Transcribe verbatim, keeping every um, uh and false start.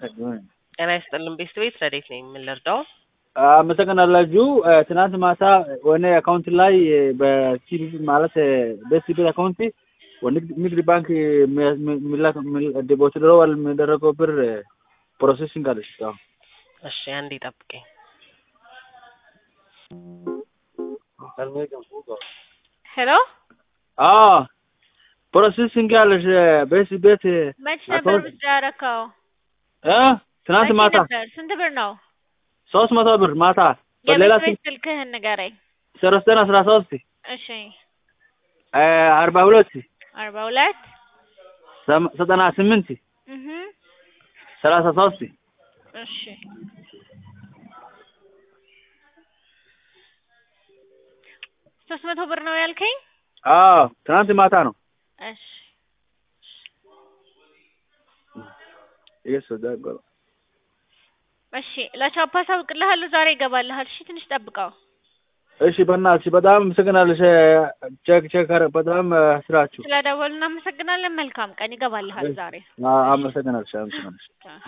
ጤና ይስጥልን ቤት ረዴት ነኝ ምን ልርዳው? አመሰግናለሁ። ትናንት ማታ ወኔ አካውንት ላይ በሲቢ ማለት በሲቢ አካውንት ወንድ ባንክ ሚላክ ዲፖዚት ደረዋል የሚደረገው ብር ፕሮሰሲንግ አለሽ። እሺ አንዴ ጠብቀኝ። ሄሎ አዎ ፕሮሰሲንግ አለሽ በሲቢ ቤት መች ነበር ብቻረካው? እ ትናንት ማታ ስንት ብር ነው? ሶስት መቶ ብር ማታ በሌላ ስልክህን ንገረኝ። ሰረስተን አስራ ሶስት እሺ እ አርባ ሁለት አርባ ሁለት ዘጠና ስምንት እህ ሰላሳ ሶስት እሺ ሶስት መቶ ብር ነው ያልከኝ? አዎ ትናንት ማታ ነው። እሺ እየሰ ዳጎ እሺ ለቻፓ ሳውቅልሃለሁ ዛሬ ይገባልሃል። እሺ ትንሽ ጠብቀው። እሺ በእናትሽ በጣም አመሰግናለሁ። ቼክ ቼክ አረ በጣም ስራችሁ ስለደወልን እናመሰግናለን። መልካም ቀን። ይገባልሃል ዛሬ። አመሰግናለሁ። አመሰግናለሁ።